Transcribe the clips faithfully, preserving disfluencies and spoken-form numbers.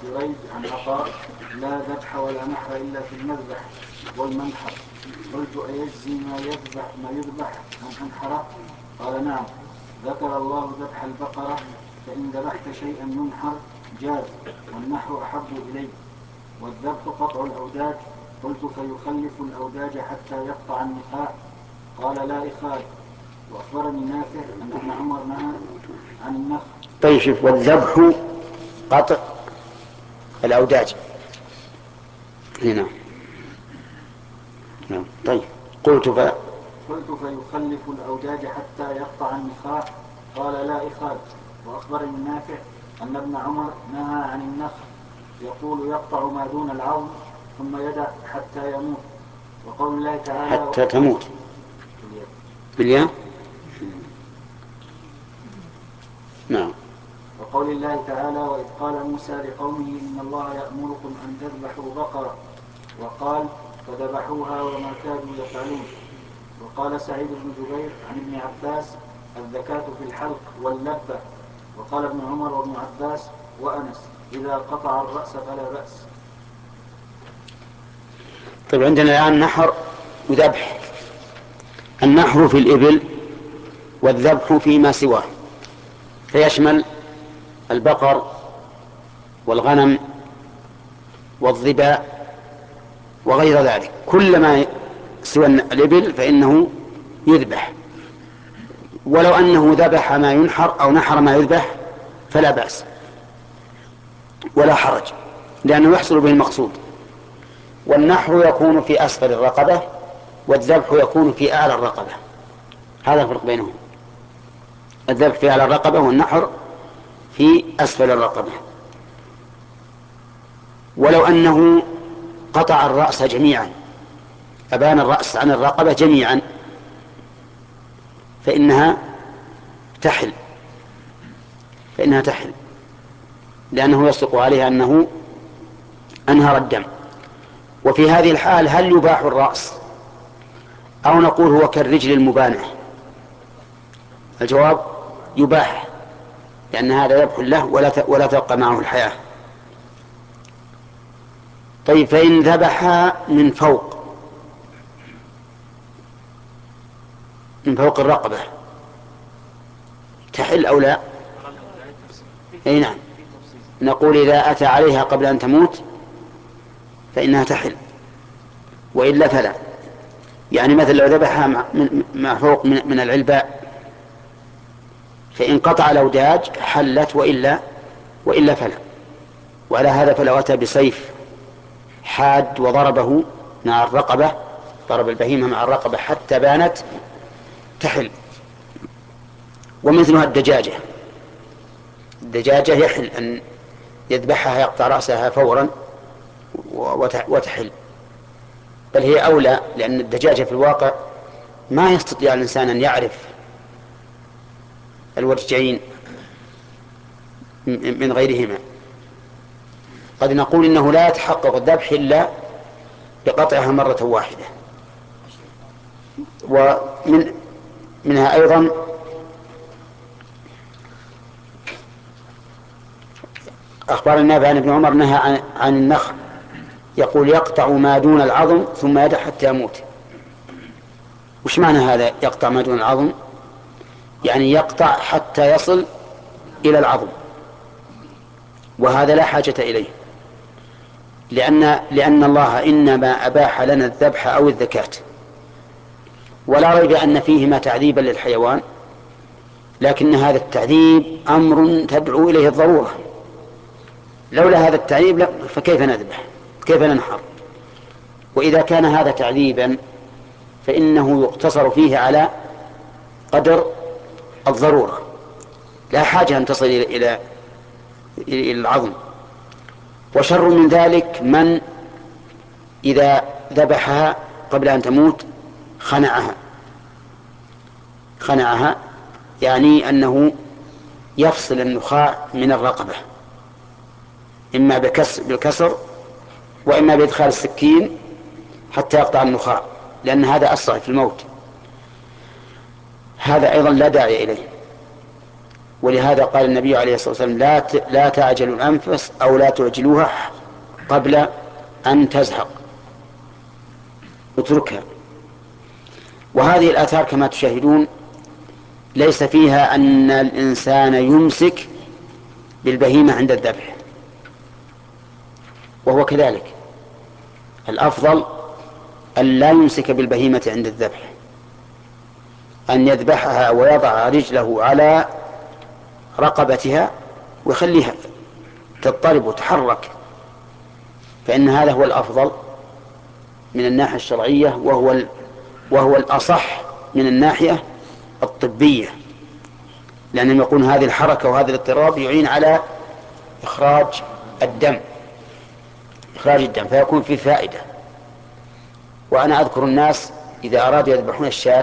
جريج عن عطاء لا ذبح ولا نحر إلا في المذبح والمنحر. قلت أيجزي ما يذبح ما يذبح من أنحر؟ قال نعم. ذكر الله ذبح البقرة فإن ذبحت شيئا ينحر جاز والنحر أحب إليه. والذبح قطع الأوداج. قلت فيخلف الأوداج حتى يقطع النخاع؟ قال لا إخال. وأخبرني نافع أن ابن عمر نهى عن النخل. طيب شوف، والذبح قطع الأوداج هنا. نعم. طيب قلت ف... قلت فيخلف الأوداج حتى يقطع النخاع؟ قال لا إخال. وأخبرني نافع أن ابن عمر نهى عن النخل يقول يقطع ما دون العظم ثم يدع حتى يموت. وقول الله تعالى حتى تموت بالياء. نعم. وقول الله تعالى وإذ قال موسى لقومه إن الله يأمركم أن تذبحوا بقرة وقال فذبحوها وما كادوا يفعلون. وقال سعيد بن جبير عن ابن عباس الزكاة في الحلق واللبة. وقال ابن عمر وابن عباس وأنس إذا قطع الرأس فلا بأس. طيب عندنا الآن نحر وذبح. النحر في الإبل والذبح فيما سواه، فيشمل البقر والغنم والظباء وغير ذلك. كل ما سوى الإبل فإنه يذبح، ولو أنه ذبح ما ينحر أو نحر ما يذبح فلا بأس ولا حرج، لأنه يحصل به المقصود. والنحر يكون في أسفل الرقبة والذبح يكون في أعلى الرقبة، هذا الفرق بينهم. الذبح في أعلى الرقبة والنحر في أسفل الرقبة. ولو أنه قطع الرأس جميعا، أبان الرأس عن الرقبة جميعا، فإنها تحل فإنها تحل لأنه يصدق عليها أنه أنهر الدم. وفي هذه الحال هل يباح الرأس أو نقول هو كالرجل المبانة؟ الجواب يباح، لأن هذا ذبح له ولا ولا تبقى معه الحياة. طيب فإن ذبح من فوق من فوق الرقبة تحل أو لا؟ أي نعم، نقول إذا أتى عليها قبل أن تموت فإنها تحل، وإلا فلا. يعني مثل لو ذبحها مع فوق من العلباء فإن قطع الأوداج حلت، وإلا وإلا فلا. وعلى هذا فلو أتى بسيف حاد وضربه مع الرقبة، ضرب البهيمة مع الرقبة حتى بانت تحل. ومثلها الدجاجة، الدجاجة يحل أن يذبحها يقطع رأسها فورا وتحل، بل هي أولى، لأن الدجاجة في الواقع ما يستطيع الإنسان أن يعرف الوجعين من غيرهما. قد نقول إنه لا يتحقق الذبح إلا بقطعها مرة واحدة. ومن منها أيضا أخبار النافع عن ابن عمر نهى عن, عن النخل يقول يقطع ما دون العظم ثم يدع حتى يموت. وش معنى هذا يقطع ما دون العظم؟ يعني يقطع حتى يصل إلى العظم، وهذا لا حاجة إليه، لأن, لأن الله إنما أباح لنا الذبح أو الذكاة، ولا ريب أن فيهما تعذيبا للحيوان، لكن هذا التعذيب أمر تدعو إليه الضرورة. لولا هذا التعذيب لا فكيف نذبح، كيف ننحر؟ وإذا كان هذا تعذيبا فإنه يقتصر فيه على قدر الضرورة، لا حاجة أن تصل إلى إلى, إلى العظم. وشر من ذلك من إذا ذبحها قبل أن تموت خنعها خنعها يعني أنه يفصل النخاع من الرقبة، إما بالكسر وإما بإدخال السكين حتى يقطع النخاع، لأن هذا أسرع في الموت. هذا أيضا لا داعي إليه. ولهذا قال النبي عليه الصلاة والسلام لا لا تعجلوا الأنفس أو لا تعجلوها قبل أن تزهق، اتركها. وهذه الآثار كما تشاهدون ليس فيها أن الإنسان يمسك بالبهيمة عند الذبح، وهو كذلك الأفضل أن لا يمسك بالبهيمة عند الذبح، أن يذبحها ويضع رجله على رقبتها ويخليها تضطرب وتحرك، فإن هذا هو الأفضل من الناحية الشرعية، وهو وهو الأصح من الناحية الطبية، لأنهم يقولون هذه الحركة وهذا الاضطراب يعين على إخراج الدم إخراج الدم فيكون فيه فائدة. وأنا أذكر الناس إذا أرادوا يذبحون الشاة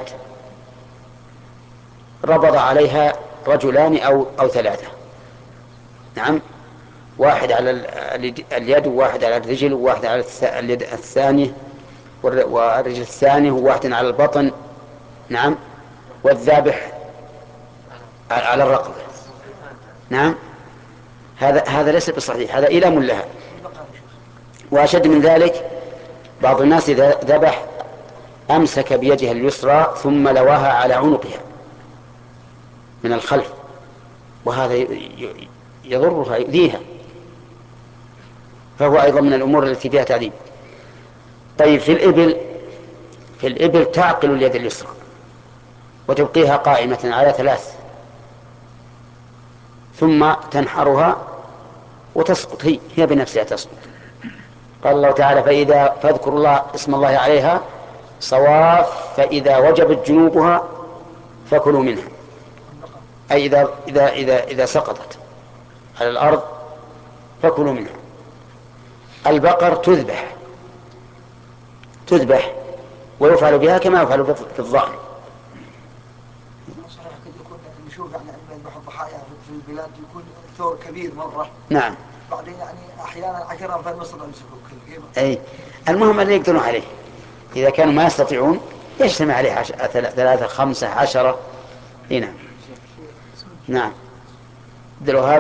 ربط عليها رجلان أو أو ثلاثة، نعم، واحد على اليد وواحد على الرجل وواحد على اليد الثانية والرجل الثانية وواحد على البطن، نعم، والذابح على الرقبة، نعم. هذا هذا ليس بصحيح، هذا إيلام لها. وأشد من ذلك بعض الناس إذا ذبح أمسك بيده اليسرى ثم لواها على عنقها من الخلف، وهذا يضرها يؤذيها، فهو أيضا من الأمور التي فيها تعذيب. طيب في الإبل في الإبل تعقل اليد اليسرى وتبقيها قائمة على ثلاث ثم تنحرها وتسقط، هي هي بنفسها تسقط. قال الله تعالى فإذا فاذكروا الله اسم الله عليها صواف فإذا وجبت جنوبها فكلوا منها، أي إذا إذا إذا إذا سقطت على الأرض فكلوا منها. البقر تذبح تذبح ويفعل بها كما يفعل في الظأن. صحيح قد يكون نشوف يعني يذبح الضحايا في البلاد يكون ثور كبير مرة، نعم، بعدين يعني أحيانا عشرة في مصر يمسكوا كل قيمة. أي المهم اللي يقدرون عليه، إذا كانوا ما يستطيعون يجتمع عليه عش... ثلاثة خمسة عشرة. هنا نعم عبد الوهاب.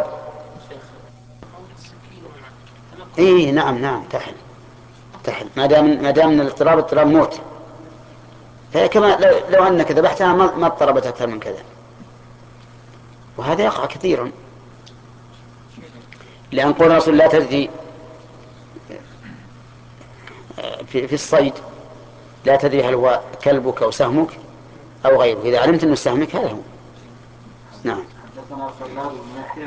اي نعم نعم تحل تحل ما دام ما دام الاضطراب اضطراب موت، فهي كما لو, لو انك ذبحتها ما ما اضطربت اكثر من كذا، وهذا يقع كثيرا. لأن قول الرسول لا تدري في, في الصيد لا تدري هل هو كلبك أو سهمك أو غيره، إذا علمت أنه سهمك هذا هو. نعم.